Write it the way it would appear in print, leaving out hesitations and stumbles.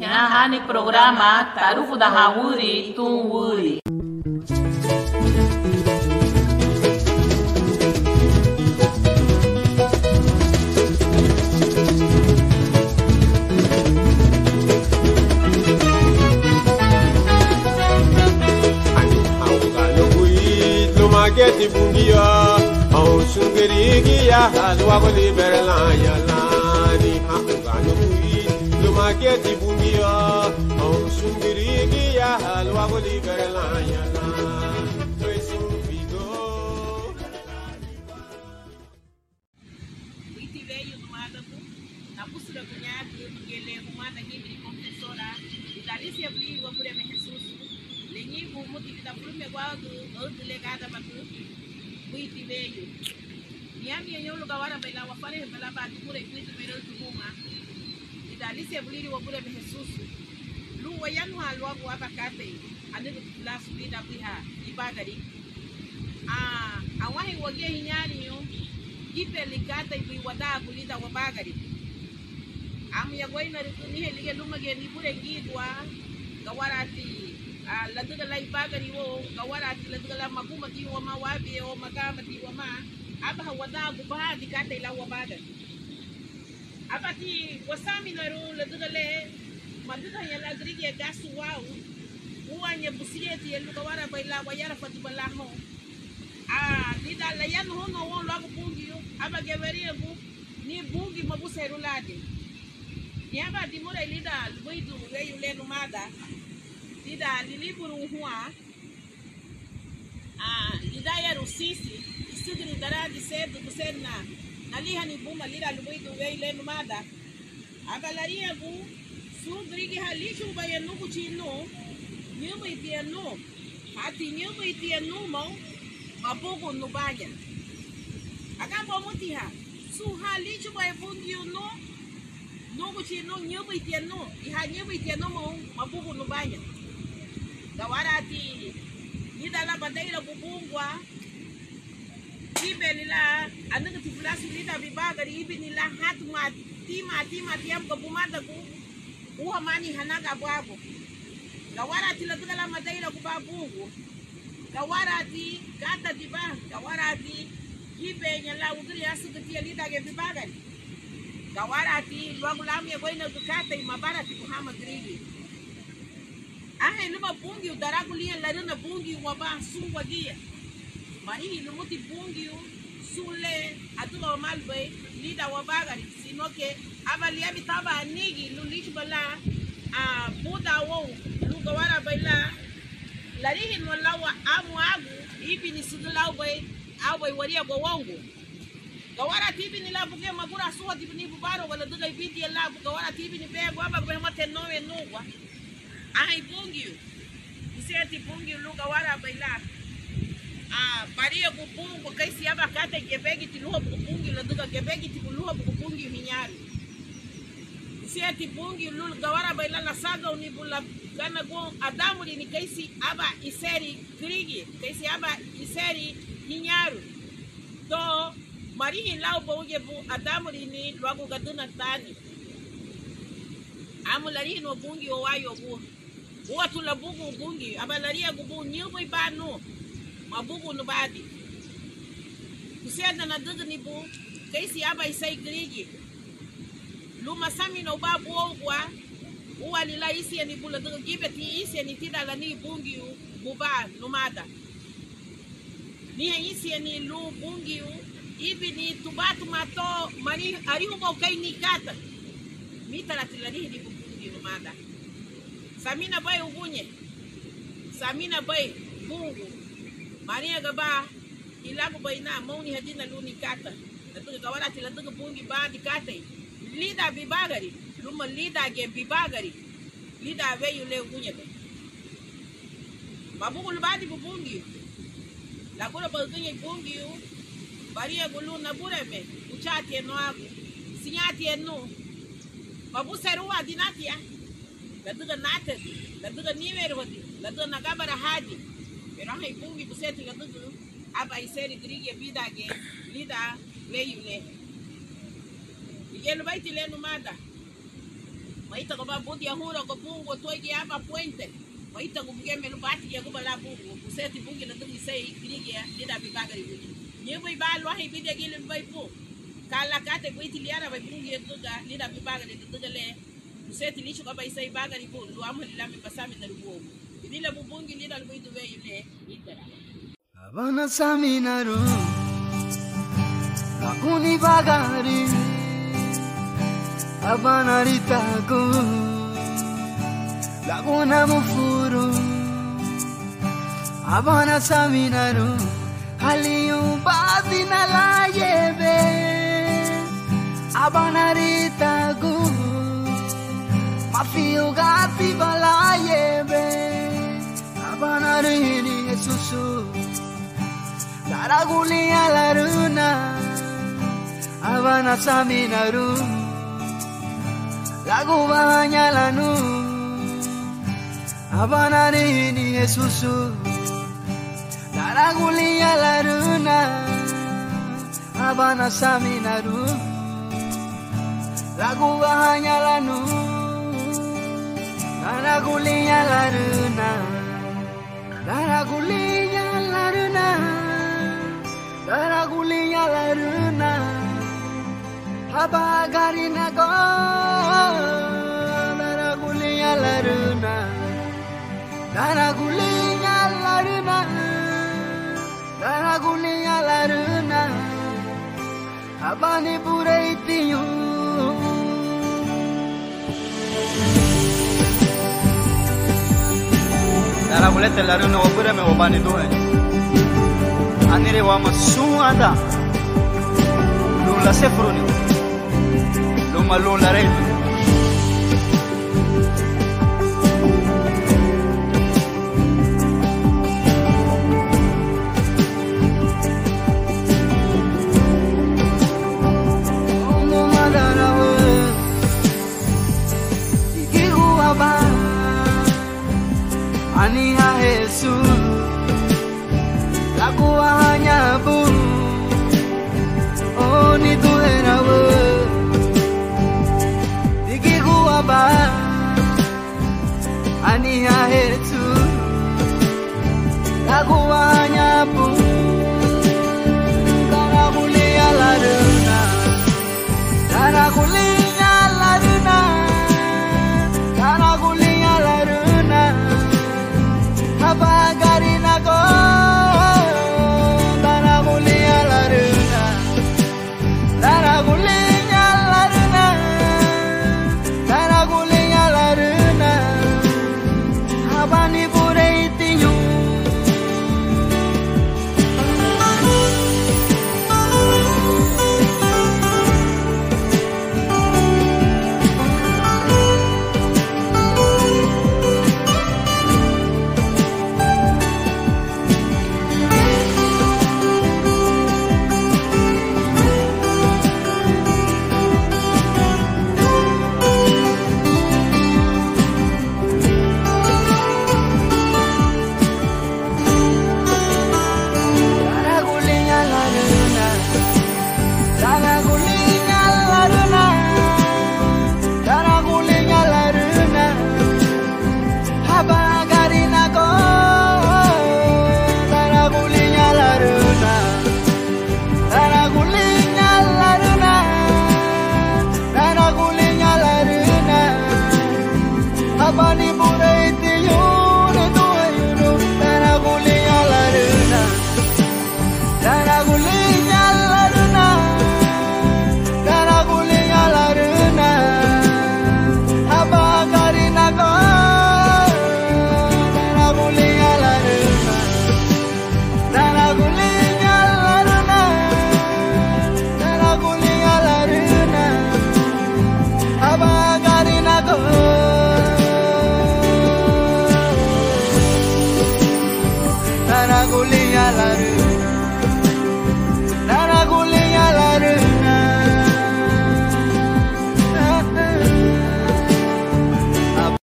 Nyahani programa Tarufu da Hawuri Tunwuri. Mageti bungia, au sungeri ya halwa goli berla ya lani. Hangano kui, lo mageti bungia, au sungeri ya halwa goli berla ya lani. Toi sumbigo. Iti veio no adabu, na busca do nhaque, porque ele é uma da guimbi confessora, e dali se abriu a pura Jesus. Lenyi bu muti kita puru me guardo outro legada batu buiti veio niami enyo lugar wara bela wafare bela batu pura kuito mero tuma e dali se abrir o pura me Jesus lu wayan halu abu abakate ande la subida biha ibagari awahi wage hinyani yo gipe ligata ibi wada kulida wabagari am ya goina rituni helige lumage ni pura gidwa gawarati la duga la ibagari wo kawara la duga la maguma ti wa mawabi o magama ti wa ma aba wada buba di kata ila wa baga abati wasami na ru la duga le maduga ya la grige gasu wau uanya busieti elu kawara baila wa yara fatu balaho dida la yan ho no won lagu bungi aba geweri bu ni bungi mabusa rulade ni aba di mura lida luidu weyu le numada Lida liliburu hua lida ya rusisi istudri daradi sedu kusenna naliha ni buma lida lubidu wei lenu mada abalaria bu sugrigi halishu bayanu kuchinu nyumu itianu hati nyumu itianu mo mabugu nubanya akambo mutiha su halishu bayabundi no kuchinu nyumu itianu iha nyumu itianu mo mabugu nubanya Gawarati nida la bandeira bubungwa ibe nila anaga tifulasu nida bibagari ibe nila hatma tima tiam ko bumada ku uhamani hanaga bwabo gawarati la tuga la bandeira ku babungu gawarati gata diba gawarati ibe nyala ugri asu gatia nida ge bibagari gawarati lwagulami goina dukata imabarati kuhama grigi numa bungi o darago linha larana bungi o aba sungwa dia mari no muti bungi o sule atuba malbe lida wabagari sinoke abali abitaba anigi lulichi bala buda wo lugawara baila larihi no lawa agu ibi ni sudulaw bay away waria go wongo gawara tibi ni la buge magura suwa tibi ni bubaro wala duga ibidi la gawara tibi ni bego aba be mate no enugwa ai bungiu iseti bungiu luga wara baila baria bubungu kaisi aba kata gebegi tiluha bubungiu la duga gebegi tiluha bubungiu hinyaru iseti bungiu luga wara baila la saga unibula kana go adamu ni kaisi aba iseri krigi kaisi aba iseri hinyaru to marihi lao bunge bu adamu ni lwagu gaduna tani amulari no bungi o wayo bu watu la bugu bungi abalaria gubu nyubo ibanu mabugu no badi kusenda na dugu ni bu kaisi aba isai grigi luma sami no babu ogwa uwa lila isi ni bula dugu gibeti isi ni tida la ni bungi buba numada ni isi ni lu bungi ibi ni tubatu mato mani arihumo kai ni kata mita la tilani di bungi numada samina bay ubunye samina bay bungu maria gaba ilago bayna mauni hadina luni kata natuga gawara tilatuga bungi ba di kata lida bibagari luma lida ge bibagari lida be yule ubunye babugu lubadi bungi la gora bungi bungi baria gulu na bureme uchati eno agu sinyati eno babu seruwa dinatia la duga nata la duga niwer hodi la duga nagabara haji pero hay bungi buseti la duga aba iseri grige bidage lida leyule yelu baiti lenu mada Maita ko ba buti ang huro ko bungo toy kaya pa puente. Maita ko buge melu bati ya ko bala bungo. Kuseti bungi na tungi sei kirigi ya dida bi bagari bungi. Nye boy ba lo hay bide gilin bay po. Kala kate boy tiliara bay bungi tuga dida bi bagari tuga le. Kuseti lishu ka bay sei bagari po. Lu amu lilami pasami na lubo. Dila bu bungi dida boy tuwe yule itara. Abana saminaru Lakuni bagari Abana ritaku Laguna mufuru Abana saminaru Haliyum bati na layebe Abana ritaku Mafiu gati balayebe Abana rini susu Daragulia la runa Abana saminaru Lagu banyak lanu Abana rini Yesusu Daragulia la runa Abana saminaru Lagu banyak lanu Daragulia la runa Daragulia la runa Daragulia la runa Habagarina go Daragulia la runa Daragulia la runa Daragulia la runa Habani pureitiyo Daragulia la runa wapure me wabani doe Anire wa masuada Lula sefruni Luma lula retu Ondo madarawe Ikihu aba Aniha Jesus Lagu hanya bu Oh ni tu era bu Digi gua ba Ani ahetu Lagu hanya bu Dara kulia la runa Dara kulia la runa Dara kulia la runa Apa garina go Daragulia la runa